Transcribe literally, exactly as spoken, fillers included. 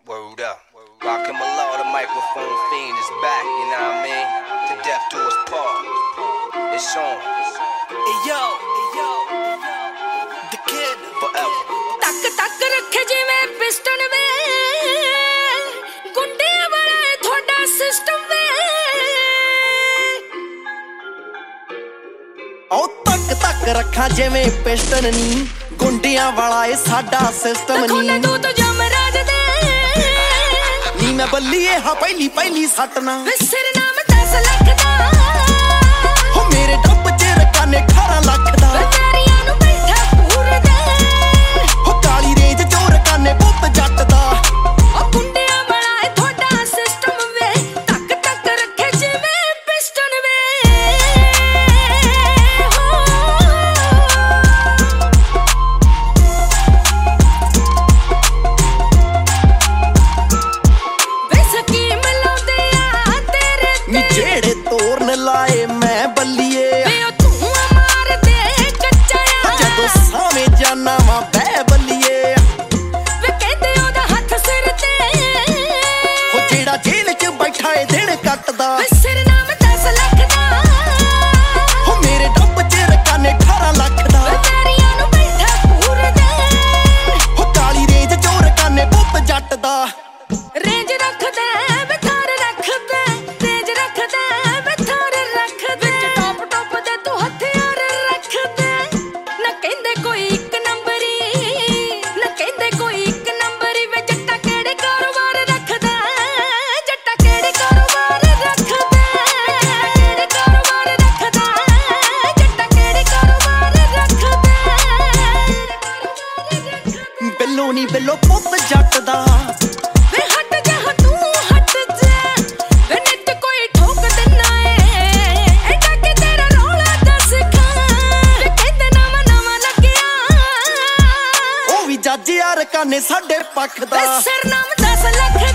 Word up. Rockin' Malone, the microphone fiend is back, you know what I mean? To death do us part. It's on. Hey yo, hey yo, the kid forever. तक तक रखे जिवें piston वे गुंडे वाला थोड़ा system वे ओ तक तक रखा जिवें पिस्टन नी गुंडियां वाला ए साडा सिस्टम नी खोले तू तो जमराज दे नी मैं बल्लीए हां पहली पहली सट ना सिर नाम दस लाख दा हो मेरे डब च रकाने अठारह लाख दा बेचारियां नु बैठा पूर दे हो काली रेंज चोर काने पुੱਤ जट दा ओ गुंडियां वाला ए थोड़ा सिस्टम वे तक तक रखे जिवें पिस्टन वे जेड़े तोरन लाए मैं बल्लिए तू मार दे कच्चा जदों सावे जाना वा बह बल्लिए वे कहंदे ओदा हथ सिर ते हो जेड़ा जेल च बैठा ए दिन कटदा सिर नाम दस लाख दा हो मेरे डब च रकाने अठारह लाख दा बेचारियां नु बैठा पूर दे हो काली रेंज चोर काने पुੱਤ जट दा रेंज रख दे बिथार रख दे रेंज रख दे बिथार रख दे टॉप टॉप दे तू हथियार रख दे ना कहंदे कोई एक नंबरी ना कहंदे कोई एक नंबरी वे जट्टा केड़े कारोबार रखदा जट्टा केड़े कारोबार रखदा केड़े कारोबार रखदा जट्टा केड़े कारोबार रखदा बिल्लो नी बिल्लो पुੱਤ जट दा वे हट जा तू हट जा वे नित कोई ठोक देना है एडा के तेरा रौला दस खा वे कहंदे नवा नवा लगया ओ भी जੱਜ यार काने साडे पक्ष दा वे सिर नाम दस लाख